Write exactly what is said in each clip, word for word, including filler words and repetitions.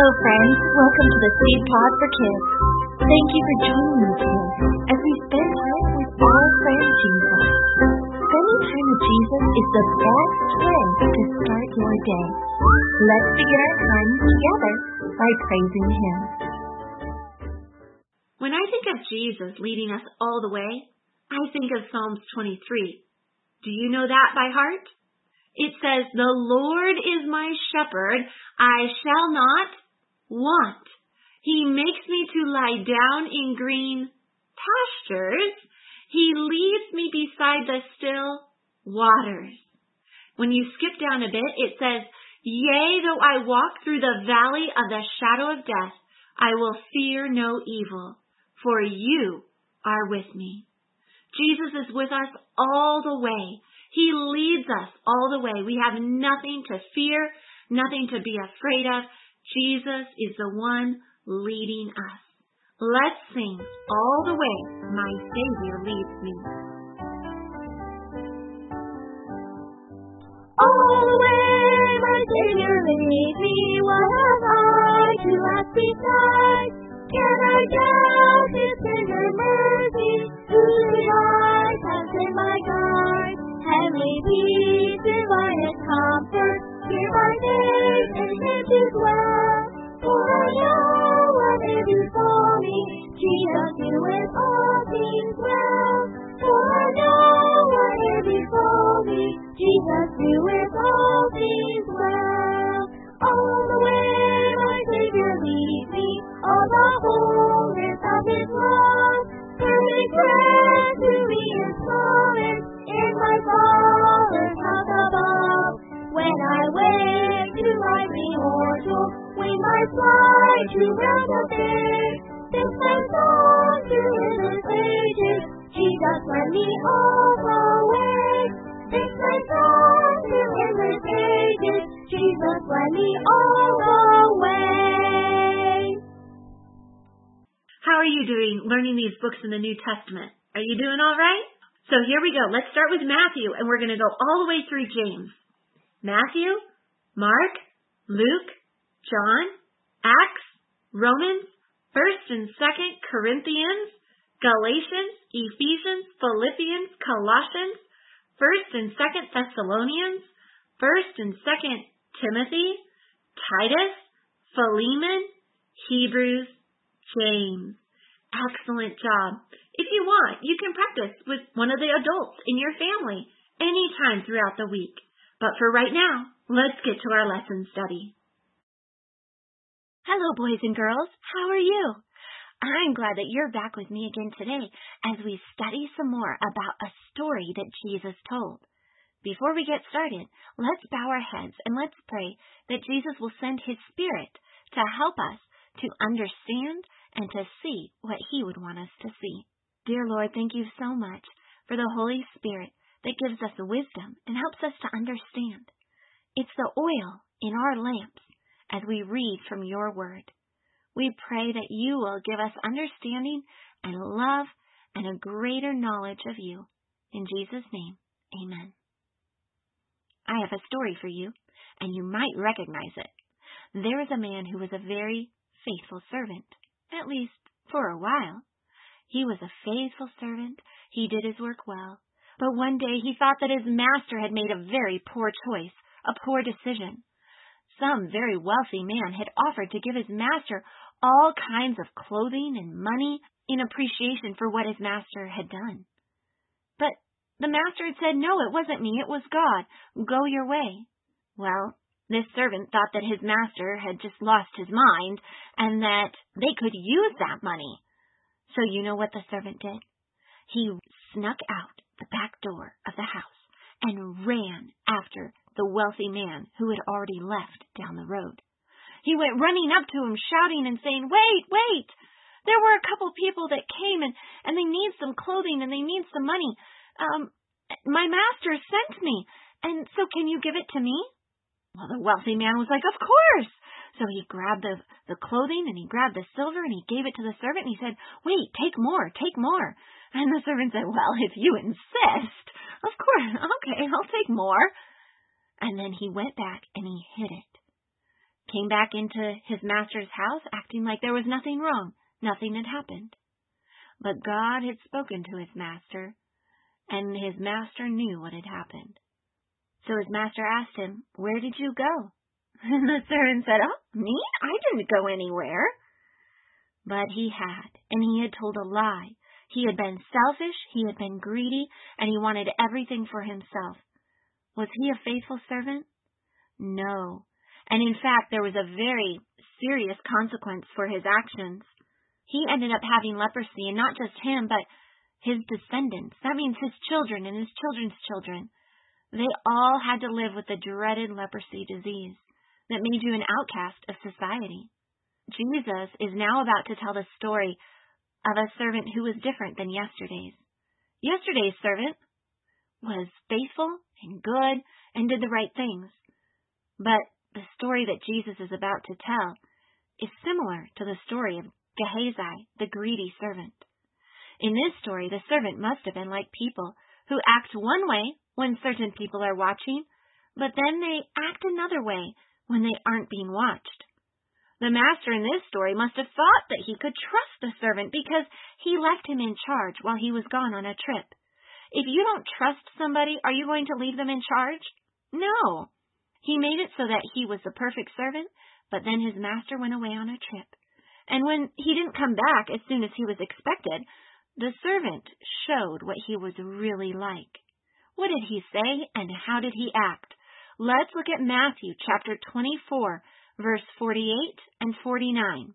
Hello, friends. Welcome to the Seed Pod for Kids. Thank you for joining me today as we spend time with our friend Jesus. Spending time with Jesus is the best way to start your day. Let's begin our time together by praising Him. When I think of Jesus leading us all the way, I think of Psalms twenty-three. Do you know that by heart? It says, "The Lord is my shepherd, I shall not want. He makes me to lie down in green pastures. He leads me beside the still waters." When you skip down a bit, it says, "Yea, though I walk through the valley of the shadow of death, I will fear no evil, for you are with me." Jesus is with us all the way. He leads us all the way. We have nothing to fear, nothing to be afraid of. Jesus is the one leading us. Let's sing all the way, "My Savior leads me." All the way, my Savior leads me. What have I to lack beside? Can I doubt His tender mercy? Who should I cast in my guide? Heavenly peace, divinest comfort, here my faith and shame to dwell. For I know what may befall me, Jesus doeth all things well. For I know what may befall me, Jesus doeth all things well. All the way my Savior leads me, all the wholeness of His love. Perfect rest to me is promised in my Father's house above. When I wake to life immortal, wing my flight to realms of day, this my song to endless ages, Jesus led me all the way. This my song to endless ages, Jesus led me all the way. How are you doing learning these books in the New Testament? Are you doing all right? So here we go. Let's start with Matthew, and we're going to go all the way through James. Matthew, Mark, Luke, John, Acts, Romans, First and Second Corinthians, Galatians, Ephesians, Philippians, Colossians, First and Second Thessalonians, First and Second Timothy, Titus, Philemon, Hebrews, James. Excellent job. If you want, you can practice with one of the adults in your family anytime throughout the week. But for right now, let's get to our lesson study. Hello, boys and girls. How are you? I'm glad that you're back with me again today as we study some more about a story that Jesus told. Before we get started, let's bow our heads and let's pray that Jesus will send His Spirit to help us to understand and to see what He would want us to see. Dear Lord, thank you so much for the Holy Spirit that gives us wisdom and helps us to understand. It's the oil in our lamps as we read from your word. We pray that you will give us understanding and love and a greater knowledge of you. In Jesus' name, amen. I have a story for you, and you might recognize it. There was a man who was a very faithful servant, at least for a while. He was a faithful servant. He did his work well. But one day he thought that his master had made a very poor choice, a poor decision. Some very wealthy man had offered to give his master all kinds of clothing and money in appreciation for what his master had done. But the master had said, "No, it wasn't me, it was God. Go your way." Well, this servant thought that his master had just lost his mind and that they could use that money. So you know what the servant did? He snuck out the back door of the house and ran after the wealthy man who had already left down the road. He went running up to him, shouting and saying, "Wait, wait! There were a couple people that came and, and they need some clothing and they need some money. Um, my master sent me, and so can you give it to me?" Well, the wealthy man was like, "Of course!" So he grabbed the, the clothing and he grabbed the silver and he gave it to the servant and he said, "Wait, take more, take more." And the servant said, "Well, if you insist, of course, okay, I'll take more." And then he went back and he hid it. came back into his master's house acting like there was nothing wrong. Nothing had happened. But God had spoken to his master, and his master knew what had happened. So his master asked him, "Where did you go?" And the servant said, "Oh, me? I didn't go anywhere." But he had, and he had told a lie. He had been selfish, he had been greedy, and he wanted everything for himself. Was he a faithful servant? No. And in fact, there was a very serious consequence for his actions. He ended up having leprosy, and not just him, but his descendants. That means his children and his children's children. They all had to live with the dreaded leprosy disease that made you an outcast of society. Jesus is now about to tell the story of a servant who was different than yesterday's. Yesterday's servant was faithful and good and did the right things. But the story that Jesus is about to tell is similar to the story of Gehazi, the greedy servant. In this story, the servant must have been like people who act one way when certain people are watching, but then they act another way when they aren't being watched. The master in this story must have thought that he could trust the servant because he left him in charge while he was gone on a trip. If you don't trust somebody, are you going to leave them in charge? No. He made it so that he was the perfect servant, but then his master went away on a trip. And when he didn't come back as soon as he was expected, the servant showed what he was really like. What did he say and how did he act? Let's look at Matthew chapter twenty-four, verse forty-eight and forty-nine.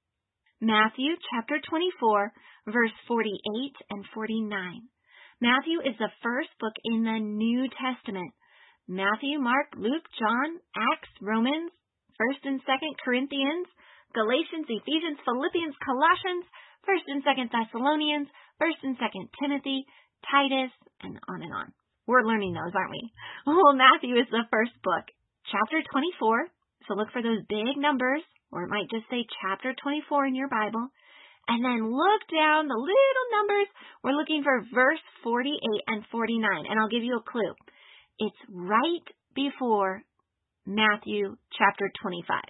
Matthew chapter twenty-four, verse forty-eight and forty-nine. Matthew is the first book in the New Testament. Matthew, Mark, Luke, John, Acts, Romans, First and Second Corinthians, Galatians, Ephesians, Philippians, Colossians, First and Second Thessalonians, First and Second Timothy, Titus, and on and on. We're learning those, aren't we? Well, Matthew is the first book, chapter twenty-four. So look for those big numbers, or it might just say chapter twenty-four in your Bible. And then look down the little numbers. We're looking for verse forty-eight and forty-nine. And I'll give you a clue. It's right before Matthew chapter twenty-five.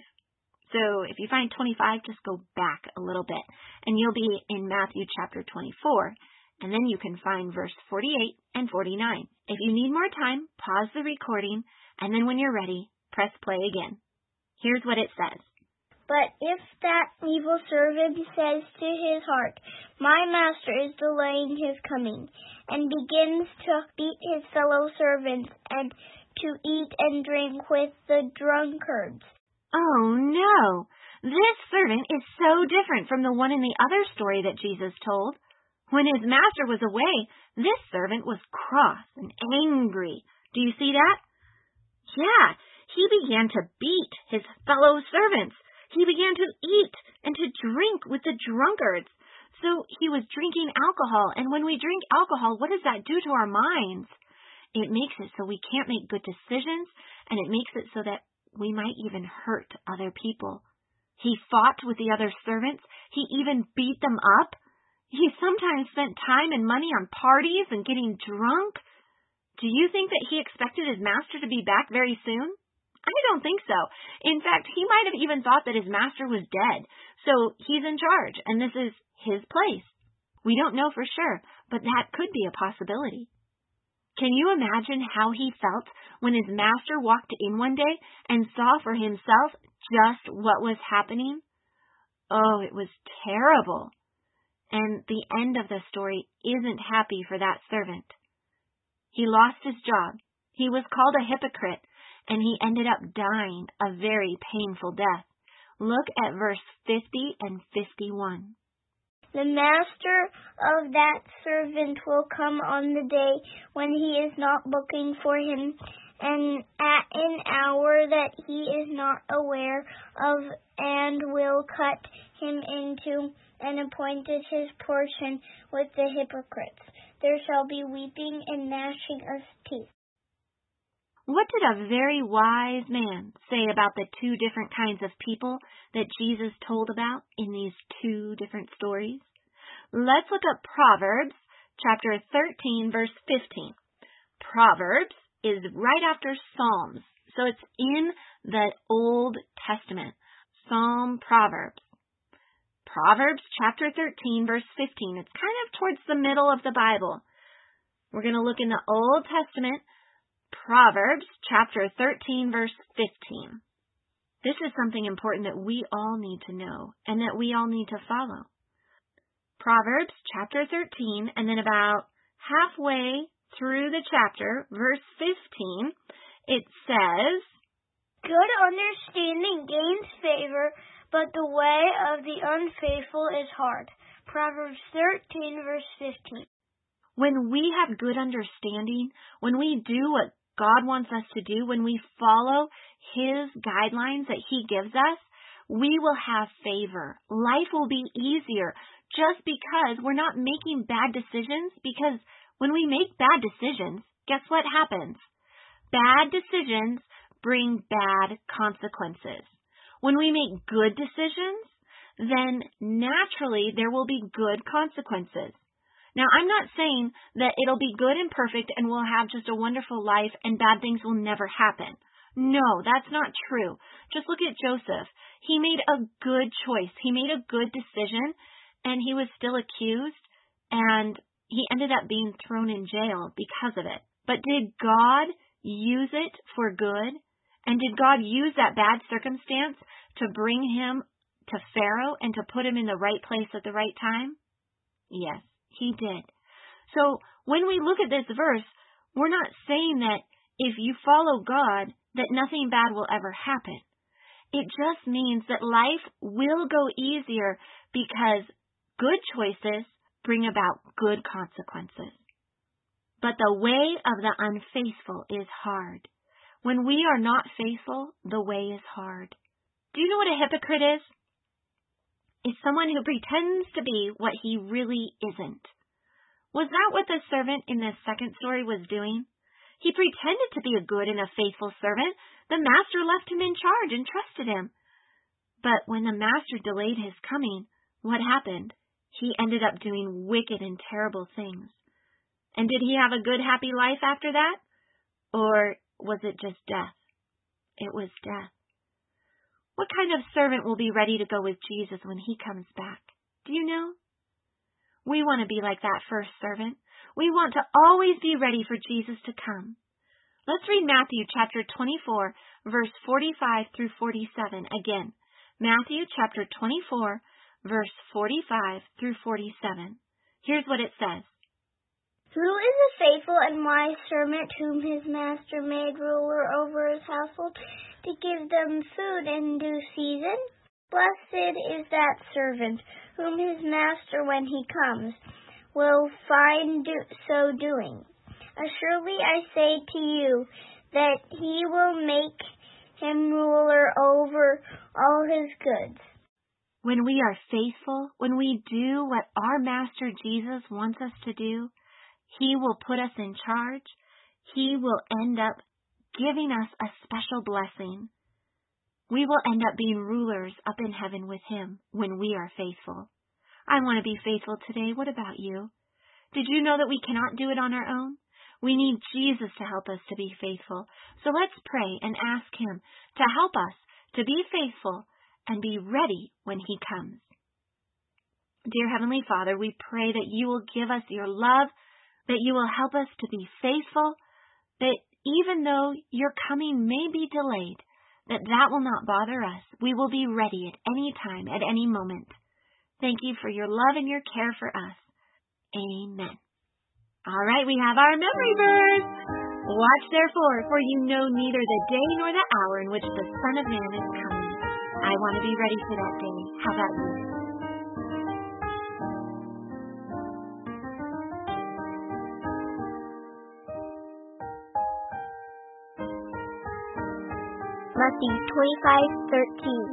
So if you find twenty-five, just go back a little bit. And you'll be in Matthew chapter twenty-four. And then you can find verse forty-eight and forty-nine. If you need more time, pause the recording. And then when you're ready, press play again. Here's what it says. But if that evil servant says to his heart, "My master is delaying his coming," and begins to beat his fellow servants and to eat and drink with the drunkards. Oh no! This servant is so different from the one in the other story that Jesus told. When his master was away, this servant was cross and angry. Do you see that? Yeah, he began to beat his fellow servants. He began to eat and to drink with the drunkards. So he was drinking alcohol, and when we drink alcohol, what does that do to our minds? It makes it so we can't make good decisions, and it makes it so that we might even hurt other people. He fought with the other servants. He even beat them up. He sometimes spent time and money on parties and getting drunk. Do you think that he expected his master to be back very soon? I don't think so. In fact, he might have even thought that his master was dead. So he's in charge, and this is his place. We don't know for sure, but that could be a possibility. Can you imagine how he felt when his master walked in one day and saw for himself just what was happening? Oh, it was terrible. And the end of the story isn't happy for that servant. He lost his job. He was called a hypocrite, and he ended up dying a very painful death. Look at verse fifty and fifty-one. The master of that servant will come on the day when he is not looking for him, and at an hour that he is not aware of, and will cut him into and appointed his portion with the hypocrites. There shall be weeping and gnashing of teeth. What did a very wise man say about the two different kinds of people that Jesus told about in these two different stories? Let's look at Proverbs chapter thirteen, verse fifteen. Proverbs is right after Psalms, so it's in the Old Testament. Psalm, Proverbs. Proverbs chapter thirteen, verse fifteen. It's kind of towards the middle of the Bible. We're going to look in the Old Testament, Proverbs chapter thirteen, verse fifteen. This is something important that we all need to know and that we all need to follow. Proverbs chapter thirteen, and then about halfway through the chapter, verse fifteen, it says, Good understanding gains favor, but the way of the unfaithful is hard. Proverbs thirteen, verse fifteen. When we have good understanding, when we do what God wants us to do, when we follow His guidelines that He gives us, we will have favor. Life will be easier just because we're not making bad decisions, because when we make bad decisions, guess what happens? Bad decisions bring bad consequences. When we make good decisions, then naturally there will be good consequences. Now, I'm not saying that it'll be good and perfect and we'll have just a wonderful life and bad things will never happen. No, that's not true. Just look at Joseph. He made a good choice. He made a good decision, and he was still accused, and he ended up being thrown in jail because of it. But did God use it for good? And did God use that bad circumstance to bring him to Pharaoh and to put him in the right place at the right time? Yes, He did. So when we look at this verse, we're not saying that if you follow God, that nothing bad will ever happen. It just means that life will go easier because good choices bring about good consequences. But the way of the unfaithful is hard. When we are not faithful, the way is hard. Do you know what a hypocrite is? It's someone who pretends to be what he really isn't. Was that what the servant in this second story was doing? He pretended to be a good and a faithful servant. The master left him in charge and trusted him. But when the master delayed his coming, what happened? He ended up doing wicked and terrible things. And did he have a good, happy life after that? Or was it just death? It was death. What kind of servant will be ready to go with Jesus when He comes back? Do you know? We want to be like that first servant. We want to always be ready for Jesus to come. Let's read Matthew chapter twenty-four, verse forty-five through forty-seven again. Matthew chapter twenty-four, verse forty-five through forty-seven. Here's what it says. Who is a faithful and wise servant whom his master made ruler over his household to give them food in due season? Blessed is that servant whom his master, when he comes, will find do, so doing. Surely I say to you that he will make him ruler over all his goods. When we are faithful, when we do what our Master Jesus wants us to do, He will put us in charge. He will end up giving us a special blessing. We will end up being rulers up in heaven with Him when we are faithful. I want to be faithful today. What about you? Did you know that we cannot do it on our own? We need Jesus to help us to be faithful. So let's pray and ask Him to help us to be faithful and be ready when He comes. Dear Heavenly Father, we pray that You will give us Your love, that You will help us to be faithful, that even though Your coming may be delayed, that that will not bother us. We will be ready at any time, at any moment. Thank You for Your love and Your care for us. Amen. All right, we have our memory verse. Watch therefore, for you know neither the day nor the hour in which the Son of Man is coming. I want to be ready for that day. How about you? Matthew twenty-five thirteen.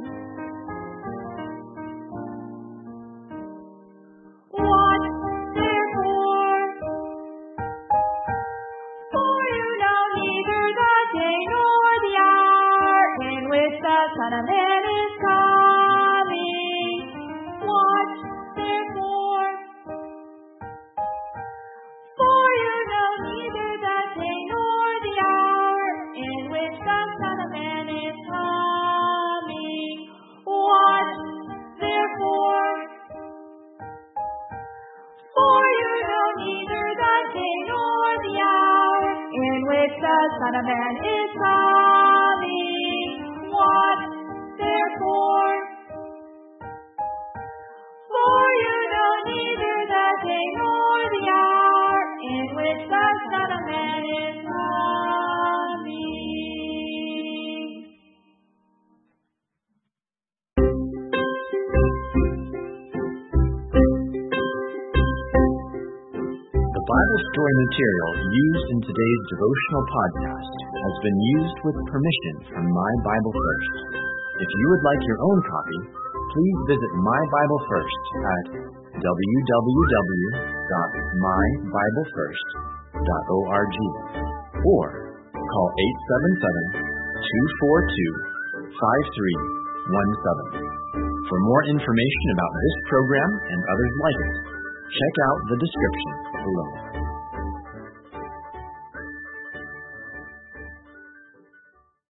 Watch therefore, for you know neither the day nor the hour in which the Son of Man is coming. Watch therefore, for you know neither the day nor the hour in which the Son of Man is coming. which the Son of Man is coming. Watch, therefore, for you know neither the day nor the hour in which the Son of Man is coming. The Bible story material used in today's devotional podcast has been used with permission from My Bible First. If you would like your own copy, please visit My Bible First at w w w dot my bible first dot org or call eight seven seven, two four two, five three one seven. For more information about this program and others like it, check out the description below.